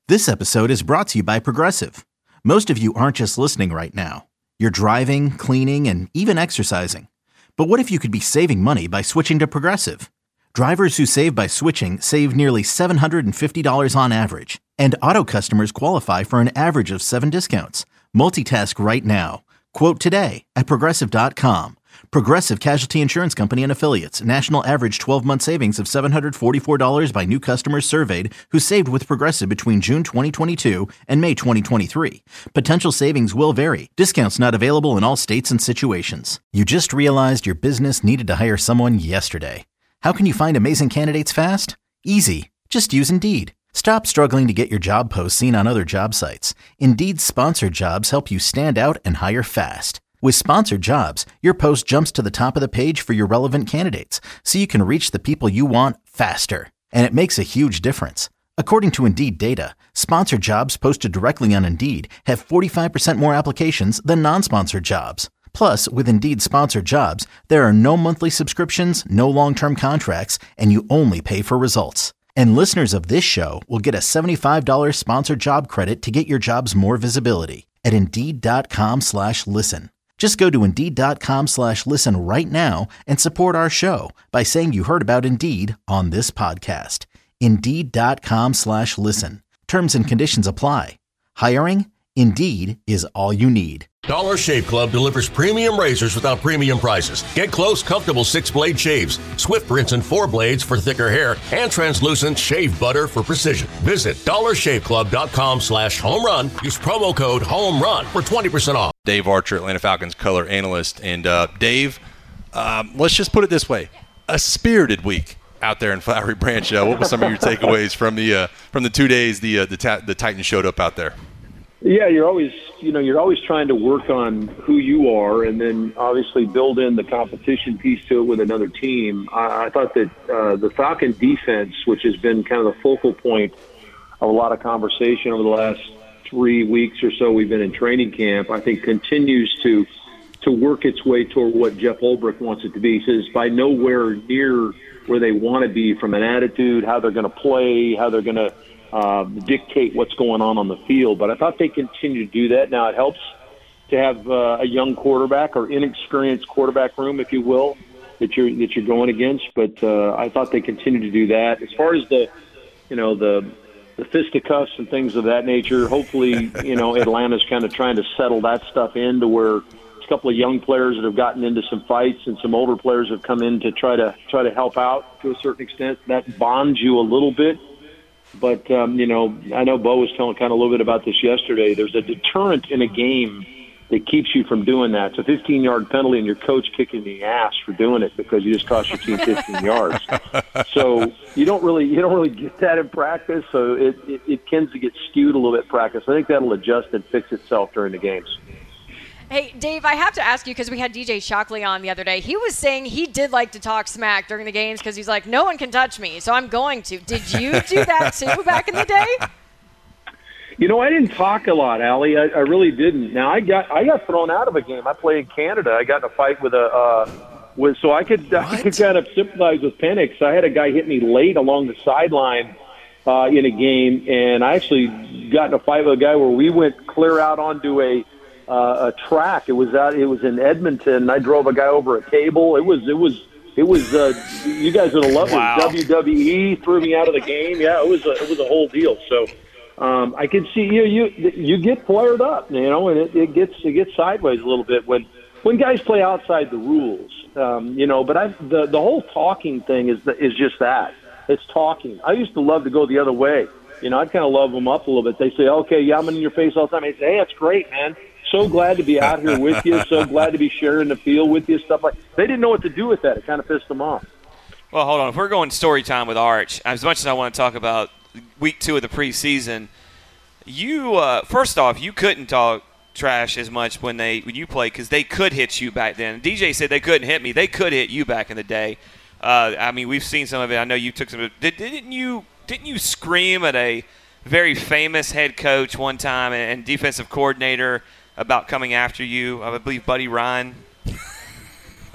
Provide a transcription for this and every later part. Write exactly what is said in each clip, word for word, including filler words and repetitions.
This episode is brought to you by Progressive. Most of you aren't just listening right now. You're driving, cleaning, and even exercising. But what if you could be saving money by switching to Progressive? Drivers who save by switching save nearly seven hundred fifty dollars on average. And auto customers qualify for an average of seven discounts. Multitask right now. Quote today at Progressive dot com. Progressive Casualty Insurance Company and Affiliates. National average twelve-month savings of seven hundred forty-four dollars by new customers surveyed who saved with Progressive between June twenty twenty-two and May twenty twenty-three. Potential savings will vary. Discounts not available in all states and situations. You just realized your business needed to hire someone yesterday. How can you find amazing candidates fast? Easy. Just use Indeed. Stop struggling to get your job posts seen on other job sites. Indeed's sponsored jobs help you stand out and hire fast. With sponsored jobs, your post jumps to the top of the page for your relevant candidates, so you can reach the people you want faster. And it makes a huge difference. According to Indeed data, sponsored jobs posted directly on Indeed have forty-five percent more applications than non-sponsored jobs. Plus, with Indeed sponsored jobs, there are no monthly subscriptions, no long-term contracts, and you only pay for results. And listeners of this show will get a seventy-five dollars sponsored job credit to get your jobs more visibility at Indeed.com slash listen. Just go to Indeed.com slash listen right now and support our show by saying you heard about Indeed on this podcast. Indeed.com slash listen. Terms and conditions apply. Hiring? Indeed is all you need. Dollar Shave Club delivers premium razors without premium prices. Get close, comfortable six-blade shaves, swift rinse and four blades for thicker hair, and translucent shave butter for precision. Visit dollarshaveclub.com slash home run. Use promo code home run for twenty percent off. Dave Archer, Atlanta Falcons color analyst. And uh, Dave, um, let's just put it this way. A spirited week out there in Flowery Branch. Uh, what were some of your takeaways from the uh, from the two days the uh, the, ta- the Titans showed up out there? Yeah, you're always, you know, you're always trying to work on who you are, and then obviously build in the competition piece to it with another team. I, I thought that uh, the Falcon defense, which has been kind of the focal point of a lot of conversation over the last three weeks or so we've been in training camp, I think continues to to work its way toward what Jeff Ulbrich wants it to be. He says by nowhere near where they want to be from an attitude, how they're going to play, how they're going to Uh, dictate what's going on on the field. But I thought they continue to do that. Now it helps to have uh, a young quarterback or inexperienced quarterback room, if you will, that you're that you're going against. But uh, I thought they continue to do that. As far as the, you know, the the fisticuffs and things of that nature, hopefully, you know, Atlanta's kind of trying to settle that stuff in to where a couple of young players that have gotten into some fights and some older players have come in to try to try to help out to a certain extent. That bonds you a little bit. But, um, you know, I know Bo was telling kind of a little bit about this yesterday. There's a deterrent in a game that keeps you from doing that. It's a fifteen-yard penalty and your coach kicking the ass for doing it because you just cost your team fifteen yards. So you don't really you don't really get that in practice, so it, it, it tends to get skewed a little bit in practice. I think that'll adjust and fix itself during the games. Hey, Dave, I have to ask you because we had D J Shockley on the other day. He was saying he did like to talk smack during the games because he's like, no one can touch me, so I'm going to. Did you do that too back in the day? You know, I didn't talk a lot, Allie. I, I really didn't. Now, I got I got thrown out of a game. I played in Canada. I got in a fight with a uh, with so I could I could kind of sympathize with Penix. I had a guy hit me late along the sideline uh, in a game, and I actually got in a fight with a guy where we went clear out onto a Uh, a track. It was out. It was in Edmonton. I drove a guy over a table. It was. It was. It was. Uh, you guys would have loved it. Wow. W W E threw me out of the game. Yeah, it was. A, it was a whole deal. So um, I can see you. You you get flared up, you know, and it, it gets it gets sideways a little bit when when guys play outside the rules. Um, you know, but I the the whole talking thing is the, is just that. It's talking. I used to love to go the other way. You know, I'd kind of love them up a little bit. They say, "Okay, yeah, I'm in your face all the time." I say, "Hey, that's great, man. So glad to be out here with you. So glad to be sharing the field with you." Stuff like they didn't know what to do with that. It kind of pissed them off. Well, hold on. If we're going story time with Arch, as much as I want to talk about week two of the preseason, you uh, first off, you couldn't talk trash as much when they when you played because they could hit you back then. D J said they couldn't hit me. They could hit you back in the day. Uh, I mean, we've seen some of it. I know you took some. Did, didn't you? Didn't you scream at a very famous head coach one time and, and defensive coordinator about coming after you? I believe Buddy Ryan.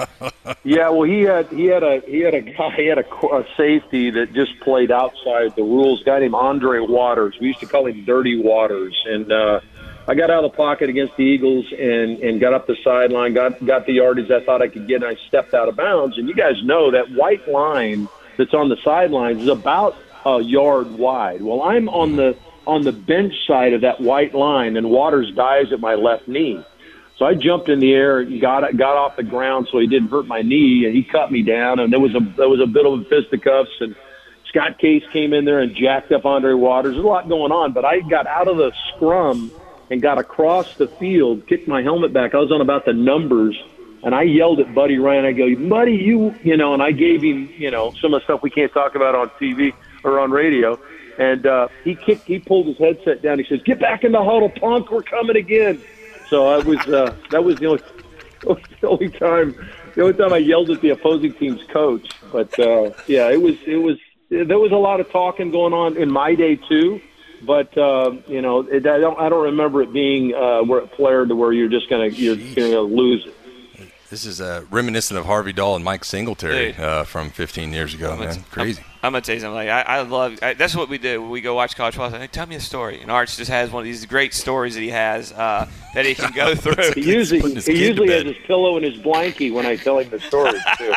Yeah, well, he had he had a he had a guy he had a, a safety that just played outside the rules. A guy named Andre Waters. We used to call him Dirty Waters. And uh, I got out of the pocket against the Eagles and, and got up the sideline, got got the yardage I thought I could get, and I stepped out of bounds. And you guys know that white line that's on the sidelines is about a yard wide. Well, I'm on the on the bench side of that white line, and Waters dives at my left knee. So I jumped in the air and got got off the ground so he didn't hurt my knee, and he cut me down, and there was a there was a bit of a fisticuffs, and Scott Case came in there and jacked up Andre Waters. There's a lot going on, but I got out of the scrum and got across the field, kicked my helmet back. I was on about the numbers, and I yelled at Buddy Ryan. I go, Buddy, you, you know, and I gave him, you know, some of the stuff we can't talk about on T V or on radio. And uh, he kicked, he pulled his headset down. He says, "Get back in the huddle, punk. We're coming again." So I was uh, that was the only the only time the only time I yelled at the opposing team's coach. But uh, yeah, it was it was there was a lot of talking going on in my day too. But uh, you know, it, I don't I don't remember it being uh, where it flared to where you're just gonna you're gonna lose it. This is uh, reminiscent of Harvey Dahl and Mike Singletary uh, from fifteen years ago, man. I'm, Crazy. I'm, I'm going to tell you something. Like, I, I love I, – that's what we do when we go watch college football. Like, tell me a story. And Arch just has one of these great stories that he has uh, that he can go through. He usually, he usually has his pillow and his blankie when I tell him the story, too.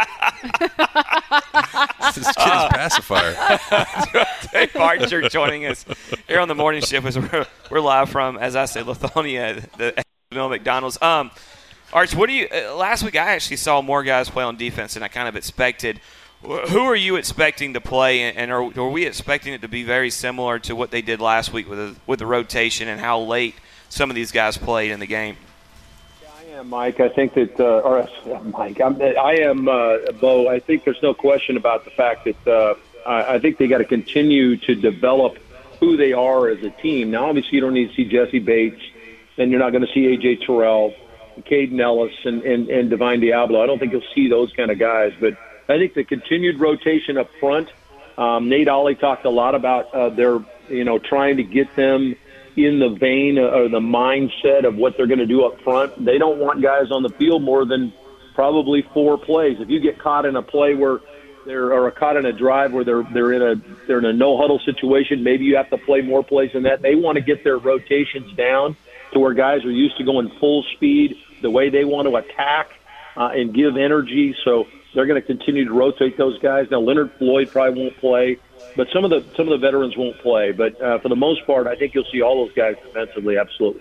This kid is pacifier. Dave Archer joining us here on the morning shift. As we're, we're live from, as I say, Lithonia, the Mill McDonald's. Um, Arch, what do you uh, – last week I actually saw more guys play on defense than I kind of expected. Who are you expecting to play, and are, are we expecting it to be very similar to what they did last week with the, with the rotation and how late some of these guys played in the game? Yeah, I am, Mike. I think that uh, – or uh, Mike, I'm, I am, uh, Bo. I think there's no question about the fact that uh, I, I think they got to continue to develop who they are as a team. Now, obviously, you don't need to see Jesse Bates, and you're not going to see A J Terrell, Caden Ellis, and, and, and Divine Diablo. I don't think you'll see those kind of guys, but – I think the continued rotation up front, um, Nate Ollie talked a lot about uh, their, you know, trying to get them in the vein or the mindset of what they're going to do up front. They don't want guys on the field more than probably four plays. If you get caught in a play where they're or caught in a drive where they're they're in a they're in a no huddle situation, maybe you have to play more plays than that. They want to get their rotations down to where guys are used to going full speed, the way they want to attack uh, and give energy. So they're going to continue to rotate those guys. Now, Leonard Floyd probably won't play, but some of the some of the veterans won't play. But uh, for the most part, I think you'll see all those guys defensively, absolutely.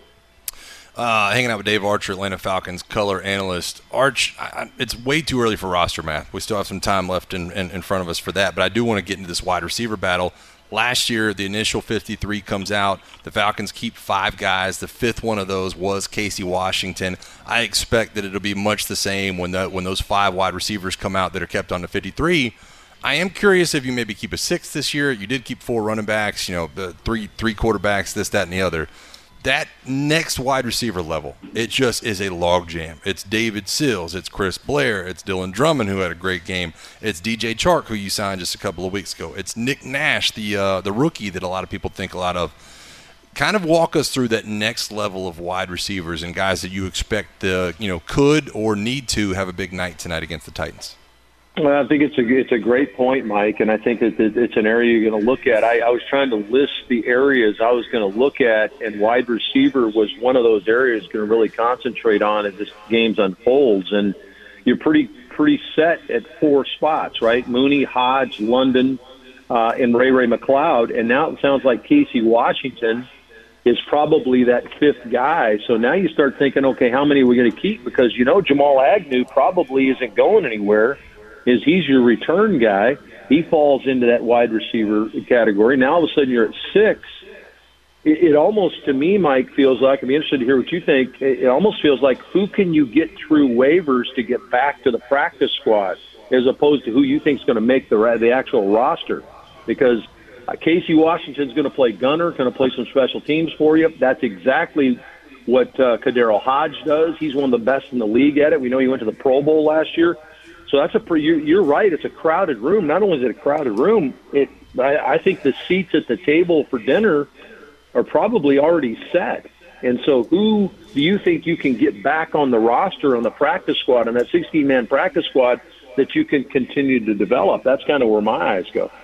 Uh, hanging out with Dave Archer, Atlanta Falcons color analyst. Arch, I, it's way too early for roster math. We still have some time left in, in, in front of us for that, but I do want to get into this wide receiver battle. Last year, the initial fifty-three comes out. The Falcons keep five guys. The fifth one of those was Casey Washington. I expect that it'll be much the same when the, when those five wide receivers come out that are kept on the fifty-three. I am curious if you maybe keep a sixth this year. You did keep four running backs, you know, the three three quarterbacks, this, that, and the other. That next wide receiver level, it just is a logjam. It's David Sills, it's Chris Blair, it's Dylan Drummond, who had a great game. It's D J Chark, who you signed just a couple of weeks ago. It's Nick Nash, the uh, the rookie that a lot of people think a lot of. Kind of walk us through that next level of wide receivers and guys that you expect the you know could or need to have a big night tonight against the Titans. Well, I think it's a it's a great point, Mike, and I think that it's an area you're going to look at. I, I was trying to list the areas I was going to look at, and wide receiver was one of those areas going to really concentrate on as this game unfolds. And you're pretty pretty set at four spots, right? Mooney, Hodge, London, uh, and Ray Ray McLeod. And now it sounds like Casey Washington is probably that fifth guy. So now you start thinking, okay, how many are we going to keep? Because, you know, Jamal Agnew probably isn't going anywhere. Is he's your return guy. He falls into that wide receiver category. Now all of a sudden you're at six. It, it almost, to me, Mike, feels like, I'd be interested to hear what you think, it, it almost feels like who can you get through waivers to get back to the practice squad as opposed to who you think is going to make the the actual roster. Because uh, Casey Washington's going to play gunner, going to play some special teams for you. That's exactly what uh, Kadero Hodge does. He's one of the best in the league at it. We know he went to the Pro Bowl last year. So that's a pretty, you're, you're right. It's a crowded room. Not only is it a crowded room, it I, I think the seats at the table for dinner are probably already set. And so who do you think you can get back on the roster, on the practice squad, on that sixteen-man practice squad that you can continue to develop? That's kind of where my eyes go.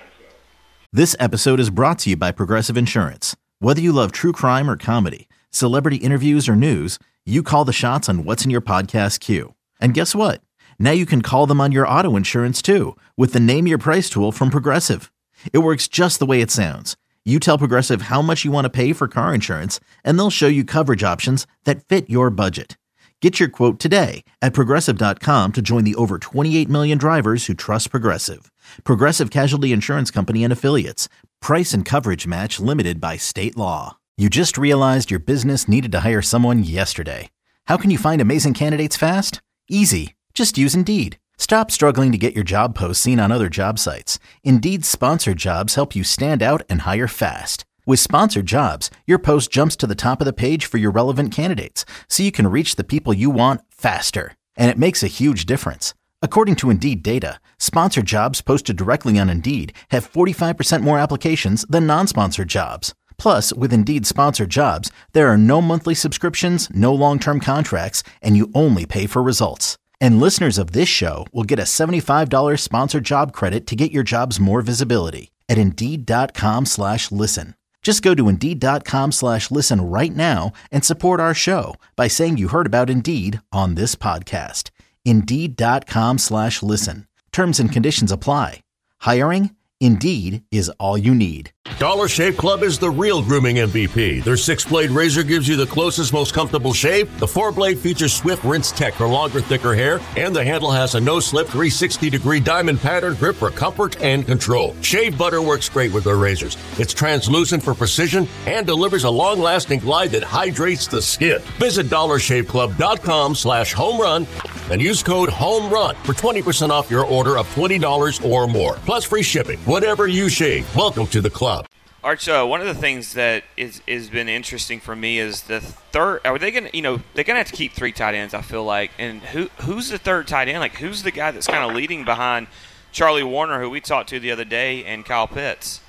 This episode is brought to you by Progressive Insurance. Whether you love true crime or comedy, celebrity interviews or news, you call the shots on what's in your podcast queue. And guess what? Now you can call them on your auto insurance too with the Name Your Price tool from Progressive. It works just the way it sounds. You tell Progressive how much you want to pay for car insurance, and they'll show you coverage options that fit your budget. Get your quote today at Progressive dot com to join the over twenty-eight million drivers who trust Progressive. Progressive Casualty Insurance Company and Affiliates. Price and coverage match limited by state law. You just realized your business needed to hire someone yesterday. How can you find amazing candidates fast? Easy. Just use Indeed. Stop struggling to get your job posts seen on other job sites. Indeed's sponsored jobs help you stand out and hire fast. With sponsored jobs, your post jumps to the top of the page for your relevant candidates, so you can reach the people you want faster. And it makes a huge difference. According to Indeed data, sponsored jobs posted directly on Indeed have forty-five percent more applications than non-sponsored jobs. Plus, with Indeed sponsored jobs, there are no monthly subscriptions, no long-term contracts, and you only pay for results. And listeners of this show will get a seventy-five dollars sponsored job credit to get your jobs more visibility at Indeed.com slash listen. Just go to Indeed.com slash listen right now and support our show by saying you heard about Indeed on this podcast. Indeed.com slash listen. Terms and conditions apply. Hiring? Indeed is all you need. Dollar Shave Club is the real grooming M V P. Their six-blade razor gives you the closest, most comfortable shave. The four-blade features swift rinse tech for longer, thicker hair. And the handle has a no-slip three sixty degree diamond pattern grip for comfort and control. Shave butter works great with their razors. It's translucent for precision and delivers a long-lasting glide that hydrates the skin. Visit Dollar Shave Club dot com slash home run and use code HOMERUN for twenty percent off your order of twenty dollars or more. Plus free shipping. Whatever you shave, welcome to the club. Arch, uh, one of the things that is has been interesting for me is the third. Are they gonna, you know, they're gonna have to keep three tight ends? I feel like, and who who's the third tight end? Like, who's the guy that's kind of leading behind Charlie Warner, who we talked to the other day, and Kyle Pitts?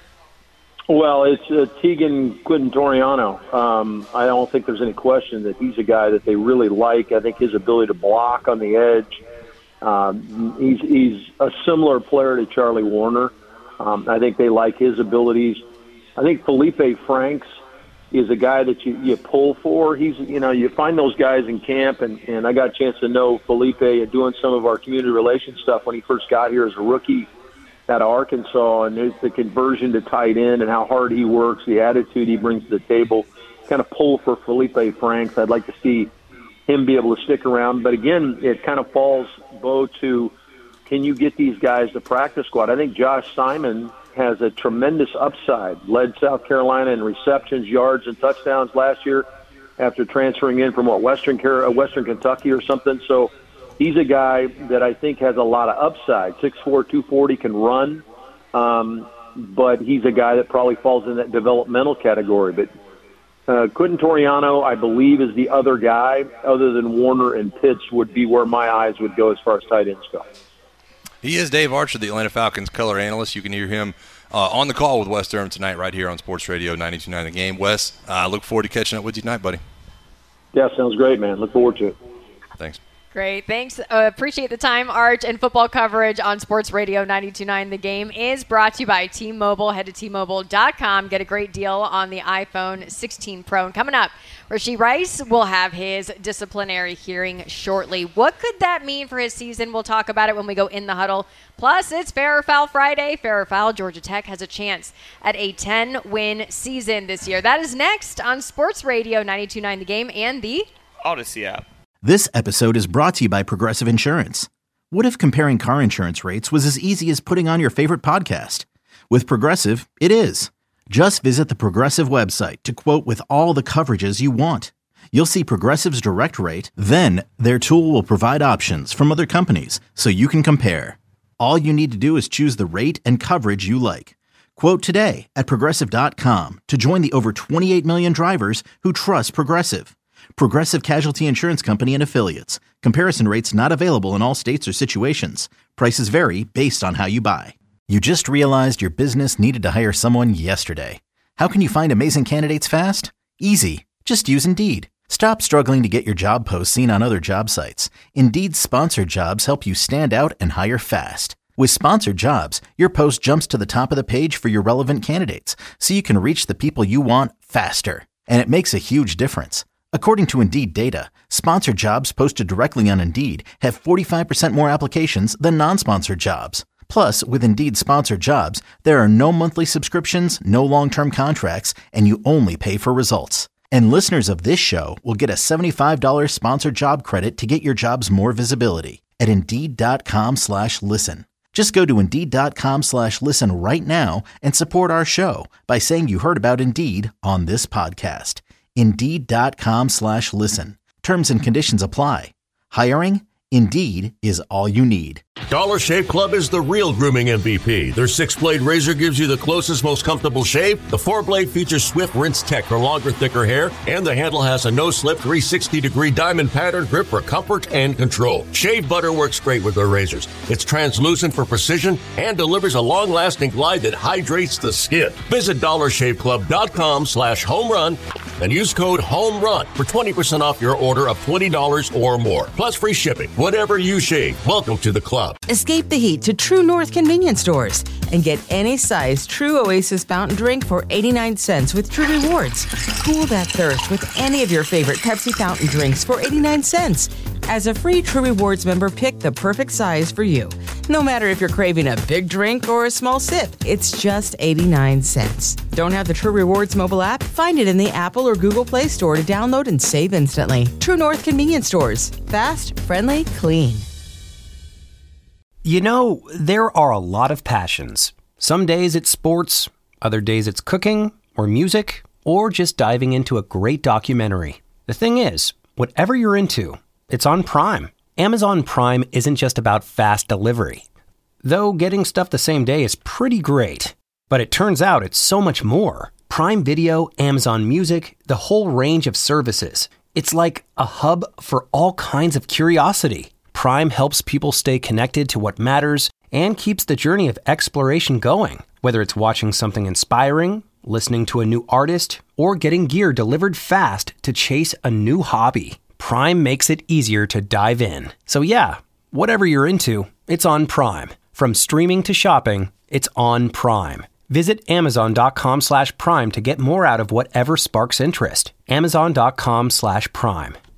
Well, it's uh, Tegan Quintoriano. Um, I don't think there's any question that he's a guy that they really like. I think his ability to block on the edge. Um, he's he's a similar player to Charlie Warner. Um, I think they like his abilities. I think Felipe Franks is a guy that you, you pull for. He's, you know, you find those guys in camp, and, and I got a chance to know Felipe and doing some of our community relations stuff when he first got here as a rookie out of Arkansas, and there's the conversion to tight end and how hard he works, the attitude he brings to the table. Kind of pull for Felipe Franks. I'd like to see him be able to stick around. But again, it kind of falls, Bo, to can you get these guys to practice squad? I think Josh Simon has a tremendous upside. Led South Carolina in receptions, yards, and touchdowns last year after transferring in from, what, Western Western Kentucky or something. So he's a guy that I think has a lot of upside. six four, two forty, can run, um, but he's a guy that probably falls in that developmental category. But uh, Quintoriano, I believe, is the other guy, other than Warner and Pitts, would be where my eyes would go as far as tight ends go. He is Dave Archer, the Atlanta Falcons color analyst. You can hear him uh, on the call with Wes Durham tonight right here on Sports Radio ninety-two point nine The Game. Wes, I uh, look forward to catching up with you tonight, buddy. Yeah, sounds great, man. Look forward to it. Thanks. Great. Thanks. Uh, appreciate the time, Arch. And football coverage on Sports Radio ninety-two point nine The Game is brought to you by T-Mobile. Head to T Mobile dot com. Get a great deal on the iPhone sixteen Pro. And coming up, Rashee Rice will have his disciplinary hearing shortly. What could that mean for his season? We'll talk about it when we go in the huddle. Plus, it's Fair or Foul Friday. Fair or Foul, Georgia Tech has a chance at a ten-win season this year. That is next on Sports Radio ninety-two point nine The Game and the Odyssey app. This episode is brought to you by Progressive Insurance. What if comparing car insurance rates was as easy as putting on your favorite podcast? With Progressive, it is. Just visit the Progressive website to quote with all the coverages you want. You'll see Progressive's direct rate, then their tool will provide options from other companies so you can compare. All you need to do is choose the rate and coverage you like. Quote today at Progressive dot com to join the over twenty-eight million drivers who trust Progressive. Progressive Casualty Insurance Company and Affiliates. Comparison rates not available in all states or situations. Prices vary based on how you buy. You just realized your business needed to hire someone yesterday. How can you find amazing candidates fast? Easy. Just use Indeed. Stop struggling to get your job posts seen on other job sites. Indeed's sponsored jobs help you stand out and hire fast. With sponsored jobs, your post jumps to the top of the page for your relevant candidates, so you can reach the people you want faster. And it makes a huge difference. According to Indeed data, sponsored jobs posted directly on Indeed have forty-five percent more applications than non-sponsored jobs. Plus, with Indeed sponsored jobs, there are no monthly subscriptions, no long-term contracts, and you only pay for results. And listeners of this show will get a seventy-five dollars sponsored job credit to get your jobs more visibility at Indeed.com slash listen. Just go to Indeed.com slash listen right now and support our show by saying you heard about Indeed on this podcast. Indeed.com slash listen. Terms and conditions apply. Hiring? Indeed is all you need. Dollar Shave Club is the real grooming M V P. Their six-blade razor gives you the closest, most comfortable shave. The four-blade features swift rinse tech for longer, thicker hair. And the handle has a no-slip three hundred sixty degree diamond pattern grip for comfort and control. Shave butter works great with their razors. It's translucent for precision and delivers a long-lasting glide that hydrates the skin. Visit dollarshaveclub.com slash home run and use code HOMERUN for twenty percent off your order of twenty dollars or more. Plus free shipping. Whatever you shave, welcome to the club. Escape the heat to True North convenience stores and get any size True Oasis fountain drink for eighty-nine cents with True Rewards. Cool that thirst with any of your favorite Pepsi fountain drinks for eighty-nine cents. As a free True Rewards member, pick the perfect size for you. No matter if you're craving a big drink or a small sip, it's just eighty-nine cents. Don't have the True Rewards mobile app? Find it in the Apple or Google Play Store to download and save instantly. True North convenience stores. Fast, friendly, clean. You know, there are a lot of passions. Some days it's sports, other days it's cooking, or music, or just diving into a great documentary. The thing is, whatever you're into, it's on Prime. Amazon Prime isn't just about fast delivery. Though getting stuff the same day is pretty great. But it turns out it's so much more. Prime Video, Amazon Music, the whole range of services. It's like a hub for all kinds of curiosity. Prime helps people stay connected to what matters and keeps the journey of exploration going. Whether it's watching something inspiring, listening to a new artist, or getting gear delivered fast to chase a new hobby, Prime makes it easier to dive in. So yeah, whatever you're into, it's on Prime. From streaming to shopping, it's on Prime. Visit Amazon.com slash Prime to get more out of whatever sparks interest. Amazon.com slash Prime.